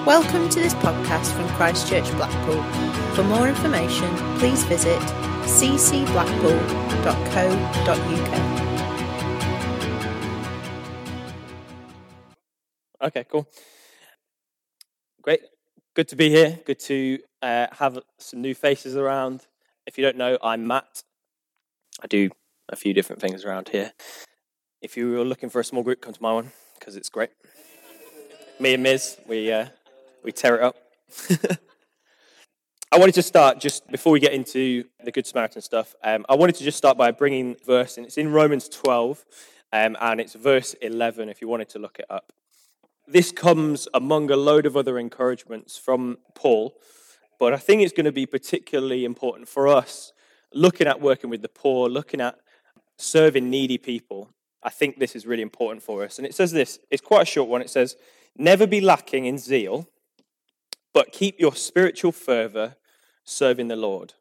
Welcome to this podcast from Christchurch Blackpool. For more information, please visit ccblackpool.co.uk. Okay, cool. Great. Good to be here. Good to have some new faces around. If you don't know, I'm Matt. I do a few different things around here. If you were looking for a small group, come to my one, because it's great. Me and Miz, we tear it up. I wanted to start, just before we get into the Good Samaritan stuff, I wanted to just start by bringing a verse, and it's in Romans 12, and it's verse 11, if you wanted to look it up. This comes among a load of other encouragements from Paul, but I think it's going to be particularly important for us, looking at working with the poor, looking at serving needy people. I think this is really important for us. And it says this, it's quite a short one. It says, "Never be lacking in zeal, but keep your spiritual fervor serving the Lord."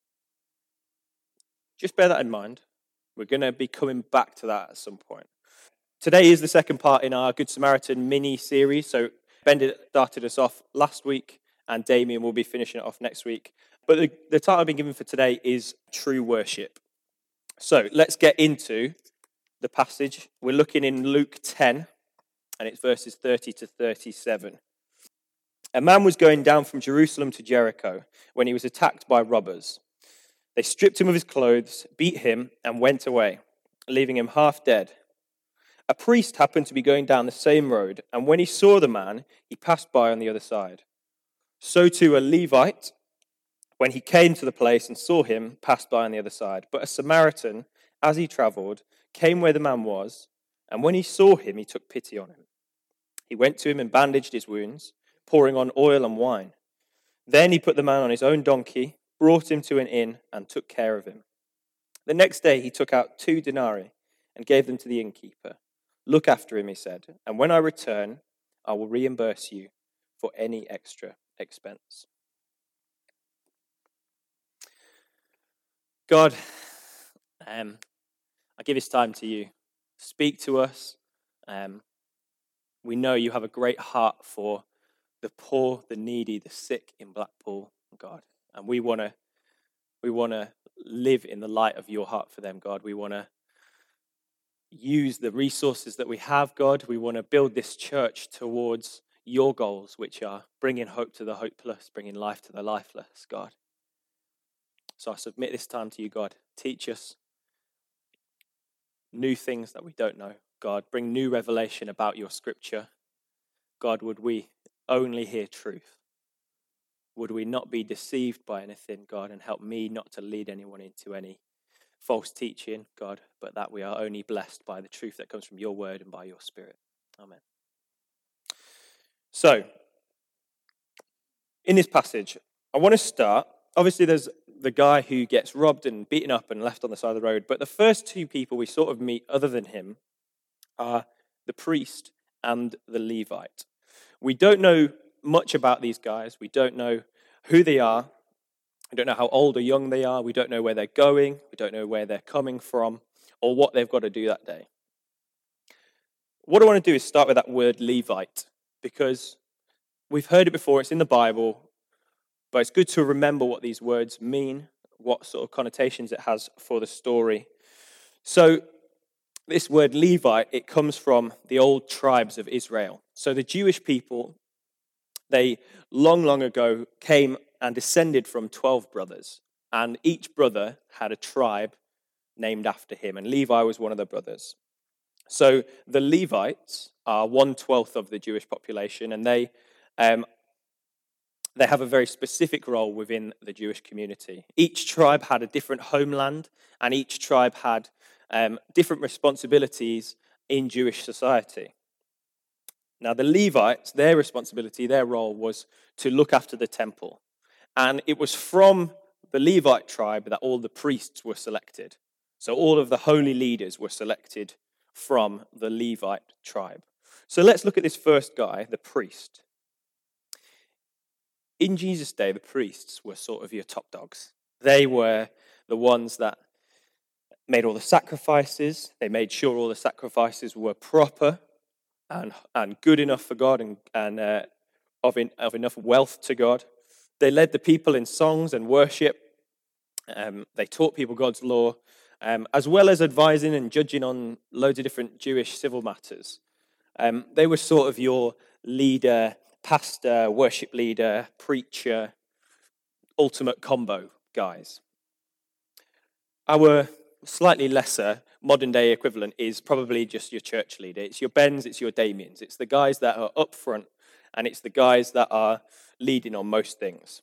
Just bear that in mind. We're going to be coming back to that at some point. Today is the second part in our Good Samaritan mini-series. So Ben started us off last week, and Damien will be finishing it off next week. But the title I've been given for today is True Worship. So let's get into the passage. We're looking in Luke 10, and it's verses 30 to 37. A man was going down from Jerusalem to Jericho when he was attacked by robbers. They stripped him of his clothes, beat him, and went away, leaving him half dead. A priest happened to be going down the same road, and when he saw the man, he passed by on the other side. So too a Levite, when he came to the place and saw him, passed by on the other side. But a Samaritan, as he traveled, came where the man was, and when he saw him, he took pity on him. He went to him and bandaged his wounds, pouring on oil and wine. Then he put the man on his own donkey, brought him to an inn, and took care of him. The next day he took out 2 denarii and gave them to the innkeeper. "Look after him," he said, "and when I return, I will reimburse you for any extra expense." God, I give this time to you. Speak to us. We know you have a great heart for the poor, the needy, the sick in Blackpool, God. And we want to live in the light of your heart for them, God. We want to use the resources that we have, God. We want to build this church towards your goals, which are bringing hope to the hopeless, bringing life to the lifeless, God. So I submit this time to you, God. Teach us new things that we don't know, God. Bring new revelation about your scripture. God, would we only hear truth? Would we not be deceived by anything, God, and help me not to lead anyone into any false teaching, God, but that we are only blessed by the truth that comes from your word and by your spirit. Amen. So, in this passage, I want to start. Obviously, there's the guy who gets robbed and beaten up and left on the side of the road, but the first 2 people we sort of meet other than him are the priest and the Levite. We don't know much about these guys. We don't know who they are. We don't know how old or young they are. We don't know where they're going. We don't know where they're coming from or what they've got to do that day. What I want to do is start with that word Levite, because we've heard it before. It's in the Bible, but it's good to remember what these words mean, what sort of connotations it has for the story. So this word Levite, it comes from the old tribes of Israel. So the Jewish people, they long ago came and descended from 12 brothers. And each brother had a tribe named after him. And Levi was one of the brothers. So the Levites are 1/12 of the Jewish population. And they have a very specific role within the Jewish community. Each tribe had a different homeland. And each tribe had different responsibilities in Jewish society. Now, the Levites, their responsibility, their role was to look after the temple. And it was from the Levite tribe that all the priests were selected. So all of the holy leaders were selected from the Levite tribe. So let's look at this first guy, the priest. In Jesus' day, the priests were sort of your top dogs. They were the ones that made all the sacrifices. They made sure all the sacrifices were proper and good enough for God and of enough wealth to God. They led the people in songs and worship. They taught people God's law, as well as advising and judging on loads of different Jewish civil matters. They were sort of your leader, pastor, worship leader, preacher, ultimate combo guys. Our slightly lesser modern day equivalent is probably just your church leader. It's your Bens, it's your Damiens. It's the guys that are up front, and it's the guys that are leading on most things.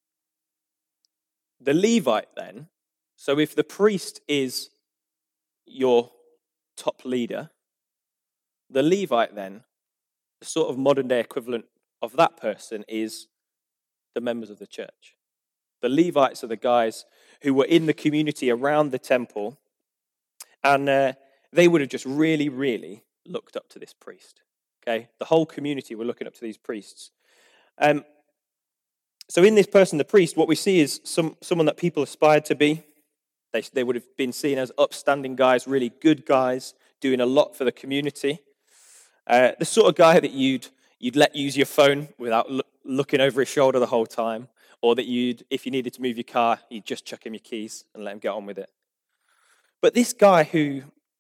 The Levite then, so if the priest is your top leader, the Levite then, the sort of modern day equivalent of that person is the members of the church. The Levites are the guys who were in the community around the temple, and they would have just really, really looked up to this priest. Okay, the whole community were looking up to these priests. So in this person, the priest, what we see is someone that people aspired to be. They would have been seen as upstanding guys, really good guys, doing a lot for the community. The sort of guy that you'd let use your phone without looking over his shoulder the whole time, or that if you needed to move your car, you'd just chuck him your keys and let him get on with it. But this guy who,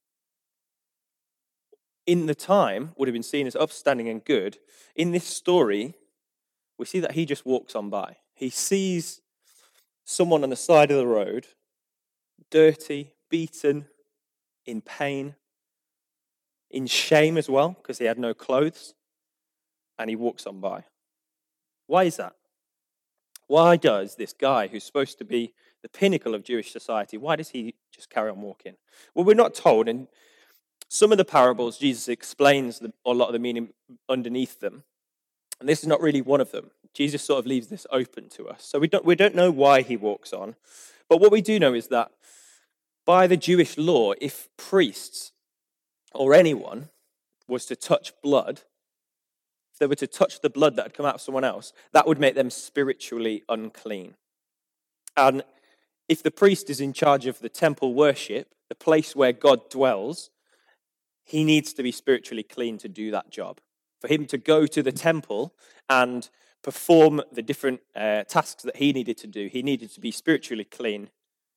in the time, would have been seen as upstanding and good, in this story, we see that he just walks on by. He sees someone on the side of the road, dirty, beaten, in pain, in shame as well, because he had no clothes, and he walks on by. Why is that? Why does this guy, who's supposed to be the pinnacle of Jewish society, why does he just carry on walking? Well, we're not told. In some of the parables, Jesus explains a lot of the meaning underneath them. And this is not really one of them. Jesus sort of leaves this open to us. So we don't know why he walks on. But what we do know is that by the Jewish law, if priests or anyone was to touch blood, if they were to touch the blood that had come out of someone else, that would make them spiritually unclean. And if the priest is in charge of the temple worship, the place where God dwells, he needs to be spiritually clean to do that job. For him to go to the temple and perform the different tasks that he needed to do, he needed to be spiritually clean.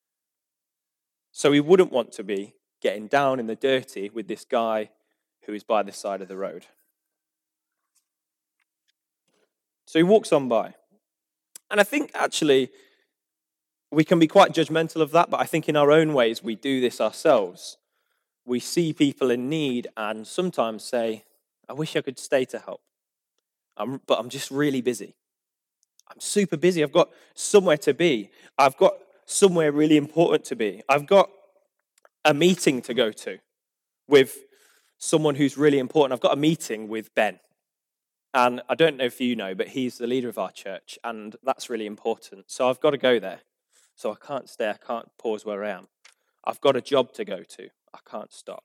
So he wouldn't want to be getting down in the dirty with this guy who is by the side of the road. So he walks on by. And I think actually we can be quite judgmental of that, but I think in our own ways we do this ourselves. We see people in need and sometimes say, I wish I could stay to help, but I'm just really busy. I'm super busy. I've got somewhere to be. I've got somewhere really important to be. I've got a meeting to go to with someone who's really important. I've got a meeting with Ben. And I don't know if you know, but he's the leader of our church, and that's really important. So I've got to go there. So I can't stay. I can't pause where I am. I've got a job to go to. I can't stop.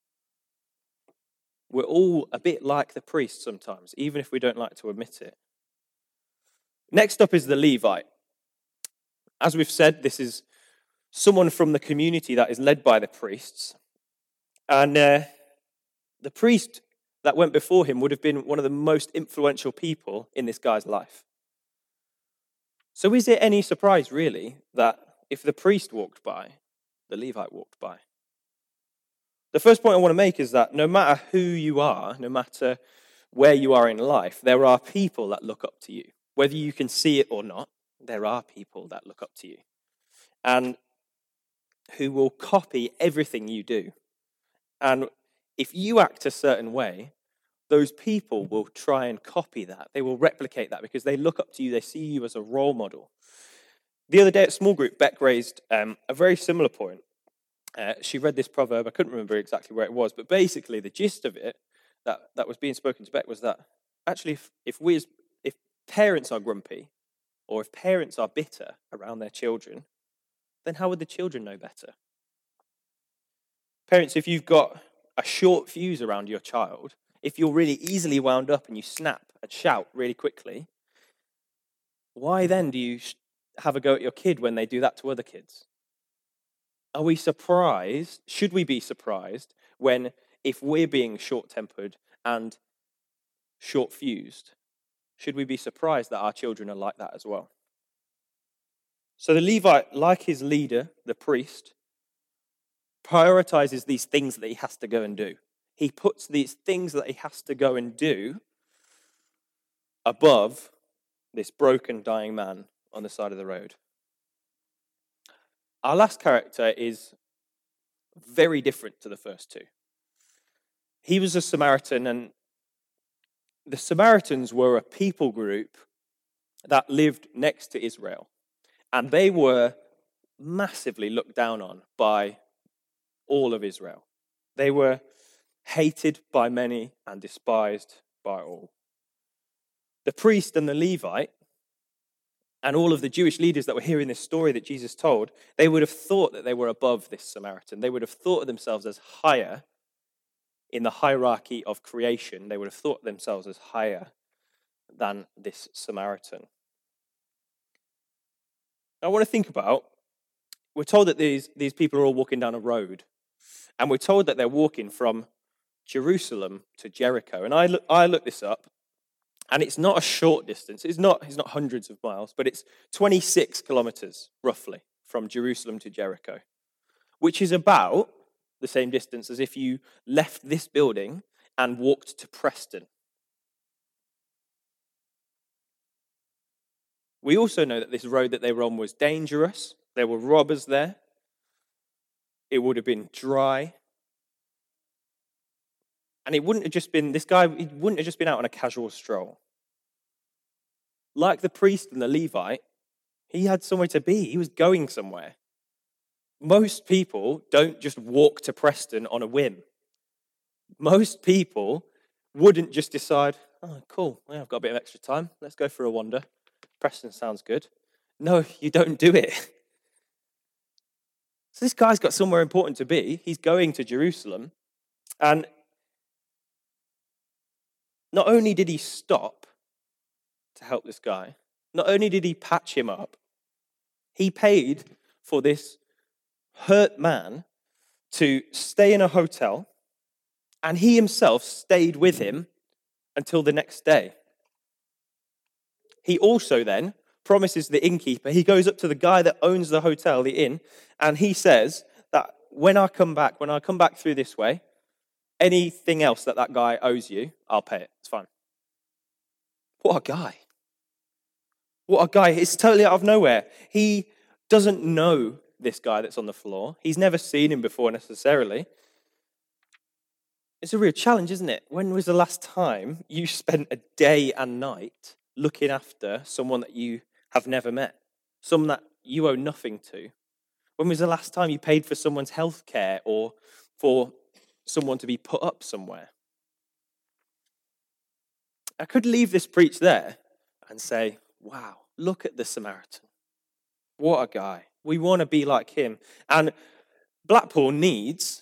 We're all a bit like the priest sometimes, even if we don't like to admit it. Next up is the Levite. As we've said, this is someone from the community that is led by the priests. And the priest that went before him would have been one of the most influential people in this guy's life. So is it any surprise, really, that if the priest walked by, the Levite walked by? The first point I want to make is that no matter who you are, no matter where you are in life, there are people that look up to you. Whether you can see it or not, there are people that look up to you and who will copy everything you do. And if you act a certain way, those people will try and copy that. They will replicate that because they look up to you. They see you as a role model. The other day at small group, Beck raised a very similar point. She read this proverb. I couldn't remember exactly where it was, but basically the gist of it that was being spoken to Beck was that actually if parents are grumpy or if parents are bitter around their children, then how would the children know better? Parents, if you've got a short fuse around your child, if you're really easily wound up and you snap and shout really quickly, why then do you have a go at your kid when they do that to other kids? Are we surprised? Should we be surprised if we're being short-tempered and short-fused, should we be surprised that our children are like that as well? So the Levite, like his leader, the priest, prioritizes these things that he has to go and do. He puts these things that he has to go and do above this broken, dying man on the side of the road. Our last character is very different to the first two. He was a Samaritan, and the Samaritans were a people group that lived next to Israel. And they were massively looked down on by all of Israel. They were hated by many and despised by all. The priest and the Levite and all of the Jewish leaders that were hearing this story that Jesus told, they would have thought that they were above this Samaritan. They would have thought of themselves as higher in the hierarchy of creation. They would have thought of themselves as higher than this Samaritan. I want to think about, we're told that these people are all walking down a road, and we're told that they're walking from Jerusalem to Jericho. And I looked this up, and it's not a short distance. It's not hundreds of miles, but it's 26 kilometers, roughly, from Jerusalem to Jericho, which is about the same distance as if you left this building and walked to Preston. We also know that this road that they were on was dangerous. There were robbers there. It would have been dry. And it wouldn't have just been, this guy, he wouldn't have just been out on a casual stroll. Like the priest and the Levite, he had somewhere to be. He was going somewhere. Most people don't just walk to Preston on a whim. Most people wouldn't just decide, oh, cool, well, I've got a bit of extra time. Let's go for a wander. Preston sounds good. No, you don't do it. So this guy's got somewhere important to be. He's going to Jerusalem. And not only did he stop to help this guy, not only did he patch him up, he paid for this hurt man to stay in a hotel, and he himself stayed with him until the next day. He also then promises the innkeeper, he goes up to the guy that owns the hotel, the inn, and he says that when I come back through this way, anything else that guy owes you, I'll pay it. It's fine. What a guy. What a guy. It's totally out of nowhere. He doesn't know this guy that's on the floor. He's never seen him before necessarily. It's a real challenge, isn't it? When was the last time you spent a day and night looking after someone that you have never met? Someone that you owe nothing to? When was the last time you paid for someone's health care or for someone to be put up somewhere? I could leave this preach there and say, wow, look at the Samaritan. What a guy. We want to be like him. And Blackpool needs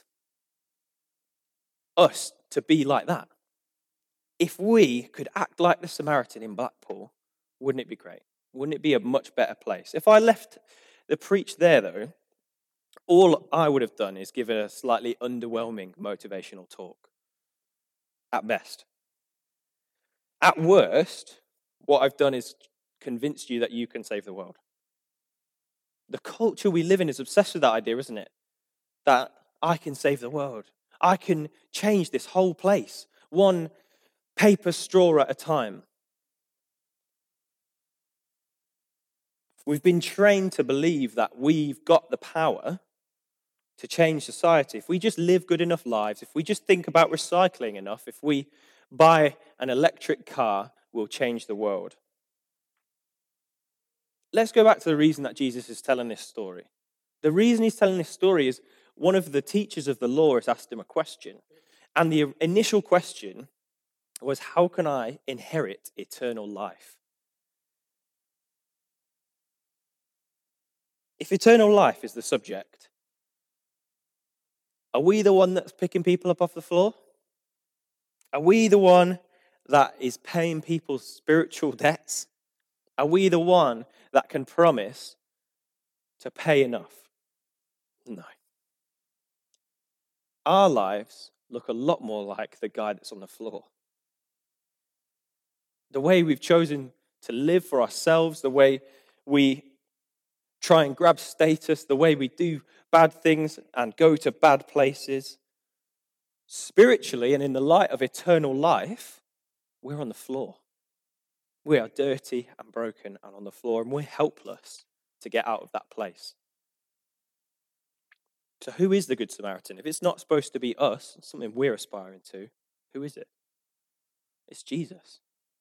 us to be like that. If we could act like the Samaritan in Blackpool, wouldn't it be great? Wouldn't it be a much better place? If I left the preach there, though, all I would have done is give a slightly underwhelming motivational talk, at best. At worst, what I've done is convinced you that you can save the world. The culture we live in is obsessed with that idea, isn't it? That I can save the world. I can change this whole place, one paper straw at a time. We've been trained to believe that we've got the power to change society. If we just live good enough lives, if we just think about recycling enough, if we buy an electric car, we'll change the world. Let's go back to the reason that Jesus is telling this story. The reason he's telling this story is one of the teachers of the law has asked him a question. And the initial question was, how can I inherit eternal life? If eternal life is the subject, are we the one that's picking people up off the floor? Are we the one that is paying people's spiritual debts? Are we the one that can promise to pay enough? No. Our lives look a lot more like the guy that's on the floor. The way we've chosen to live for ourselves, the way we try and grab status, the way we do bad things and go to bad places. Spiritually and in the light of eternal life, we're on the floor. We are dirty and broken and on the floor, and we're helpless to get out of that place. So who is the Good Samaritan? If it's not supposed to be us, something we're aspiring to, who is it? It's Jesus.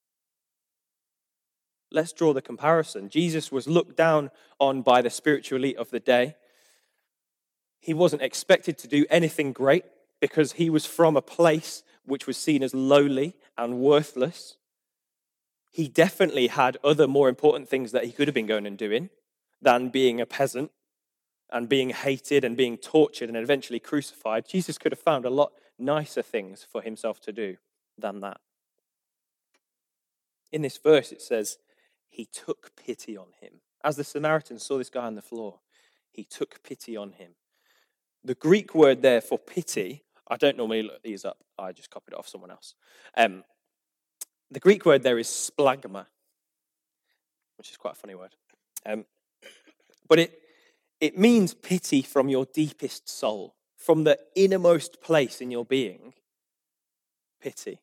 Let's draw the comparison. Jesus was looked down on by the spiritual elite of the day. He wasn't expected to do anything great because he was from a place which was seen as lowly and worthless. He definitely had other more important things that he could have been going and doing than being a peasant and being hated and being tortured and eventually crucified. Jesus could have found a lot nicer things for himself to do than that. In this verse, it says, he took pity on him. As the Samaritan saw this guy on the floor, he took pity on him. The Greek word there for pity, I don't normally look these up. I just copied it off someone else. The Greek word there is splagma, which is quite a funny word. But it means pity from your deepest soul, from the innermost place in your being, pity.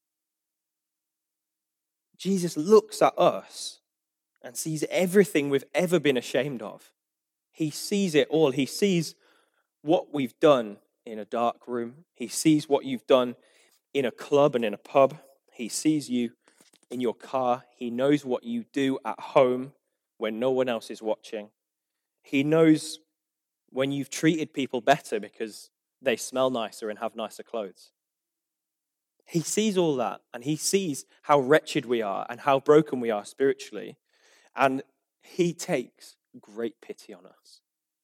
Jesus looks at us and sees everything we've ever been ashamed of. He sees it all. He sees what we've done in a dark room. He sees what you've done in a club and in a pub. He sees you in your car. He knows what you do at home when no one else is watching. He knows when you've treated people better because they smell nicer and have nicer clothes. He sees all that, and he sees how wretched we are and how broken we are spiritually, and he takes great pity on us.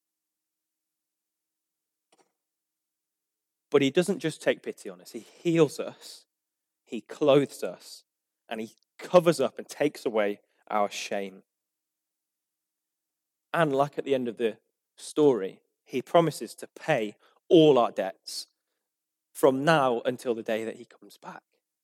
But he doesn't just take pity on us, he heals us, he clothes us, and he covers up and takes away our shame. And like at the end of the story, he promises to pay all our debts from now until the day that he comes back.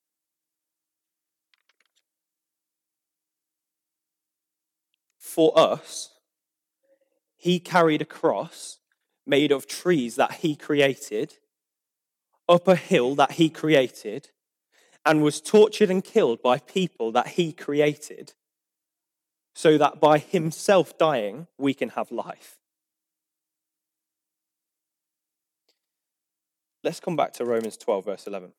For us, he carried a cross made of trees that he created, up a hill that he created, and was tortured and killed by people that he created, so that by himself dying, we can have life. Let's come back to Romans 12, verse 11.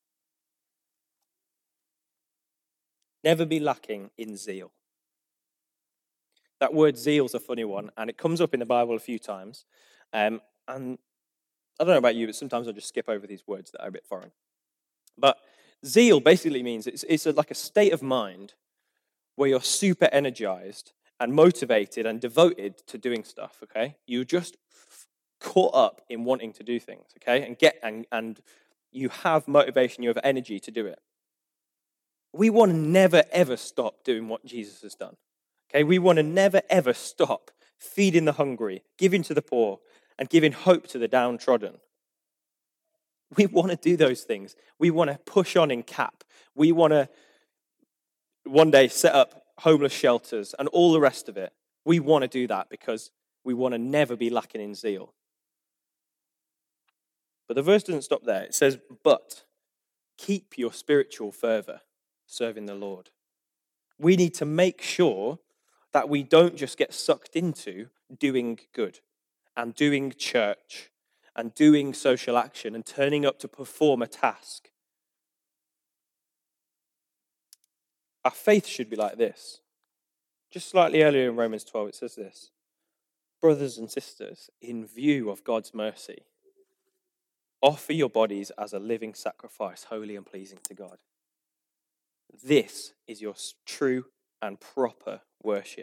Never be lacking in zeal. That word zeal is a funny one, and it comes up in the Bible a few times. And I don't know about you, but sometimes I just skip over these words that are a bit foreign. But zeal basically means it's like a state of mind where you're super energized and motivated and devoted to doing stuff, okay? You're just caught up in wanting to do things, okay? And you have motivation, you have energy to do it. We want to never, ever stop doing what Jesus has done, okay? We want to never, ever stop feeding the hungry, giving to the poor, and giving hope to the downtrodden. We want to do those things. We want to push on in CAP. We want to one day set up homeless shelters and all the rest of it. We want to do that because we want to never be lacking in zeal. But the verse doesn't stop there. It says, but keep your spiritual fervor serving the Lord. We need to make sure that we don't just get sucked into doing good and doing church and doing social action and turning up to perform a task. Our faith should be like this. Just slightly earlier in Romans 12, it says this. Brothers and sisters, in view of God's mercy, offer your bodies as a living sacrifice, holy and pleasing to God. This is your true and proper worship.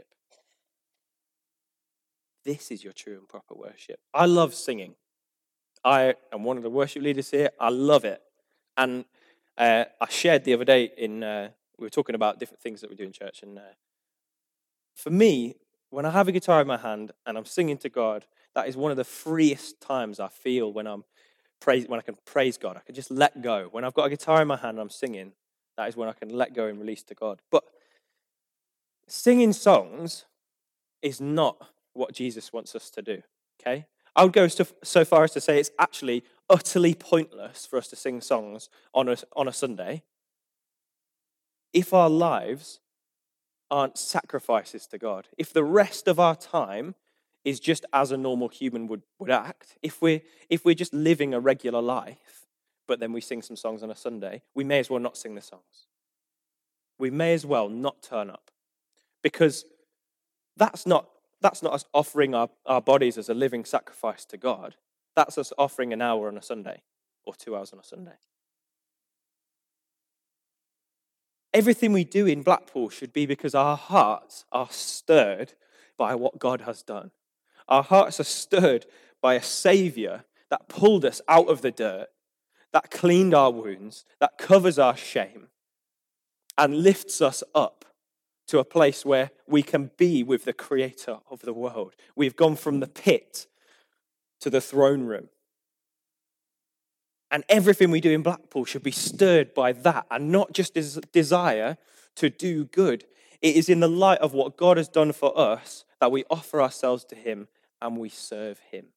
This is your true and proper worship. I love singing. I am one of the worship leaders here. I love it. And I shared the other day we were talking about different things that we do in church. And for me, when I have a guitar in my hand and I'm singing to God, that is one of the freest times I feel when I can praise God. I can just let go. When I've got a guitar in my hand and I'm singing, That is when I can let go and release to God. But singing songs is not what Jesus wants us to do, okay? I would go so far as to say it's actually utterly pointless for us to sing songs on a Sunday if our lives aren't sacrifices to God. If the rest of our time is just as a normal human would act, if we're just living a regular life, but then we sing some songs on a Sunday, we may as well not sing the songs. We may as well not turn up. Because that's not us offering our bodies as a living sacrifice to God. That's us offering an hour on a Sunday or 2 hours on a Sunday. Everything we do in Blackpool should be because our hearts are stirred by what God has done. Our hearts are stirred by a Saviour that pulled us out of the dirt, that cleaned our wounds, that covers our shame, and lifts us up to a place where we can be with the Creator of the world. We've gone from the pit to the throne room. And everything we do in Blackpool should be stirred by that, and not just this desire to do good. It is in the light of what God has done for us that we offer ourselves to him and we serve him.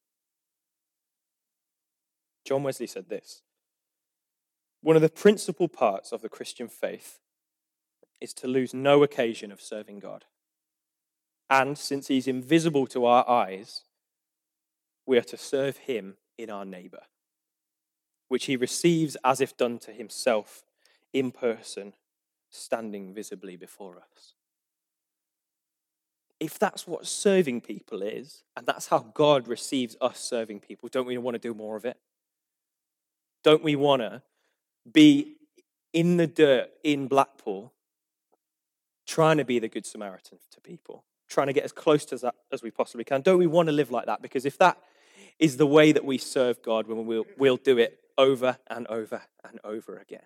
John Wesley said this: one of the principal parts of the Christian faith is to lose no occasion of serving God. And since he's invisible to our eyes, we are to serve him in our neighbour, which he receives as if done to himself in person, standing visibly before us. If that's what serving people is, and that's how God receives us serving people, don't we want to do more of it? Don't we want to be in the dirt in Blackpool, trying to be the Good Samaritan to people, trying to get as close to that as we possibly can? Don't we want to live like that? Because if that is the way that we serve God, we'll do it over and over and over again.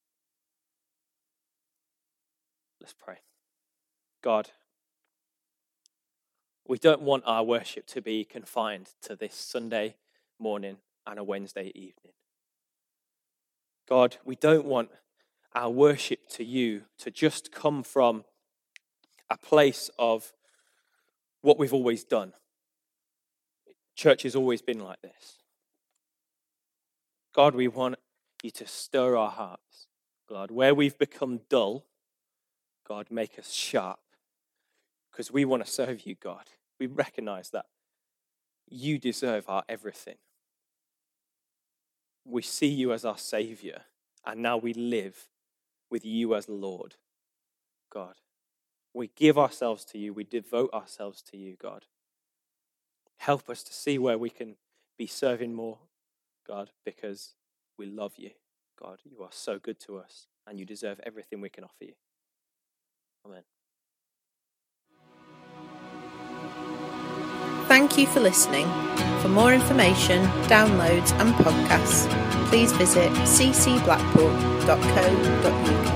Let's pray. God, we don't want our worship to be confined to this Sunday morning and a Wednesday evening. God, we don't want our worship to you to just come from a place of what we've always done. Church has always been like this. God, we want you to stir our hearts. God, where we've become dull, God, make us sharp. Because we want to serve you, God. We recognize that you deserve our everything. We see you as our Savior, and now we live with you as Lord. God, we give ourselves to you. We devote ourselves to you, God. Help us to see where we can be serving more, God, because we love you. God, you are so good to us, and you deserve everything we can offer you. Amen. Thank you for listening. For more information, downloads and podcasts, please visit ccblackpool.co.uk.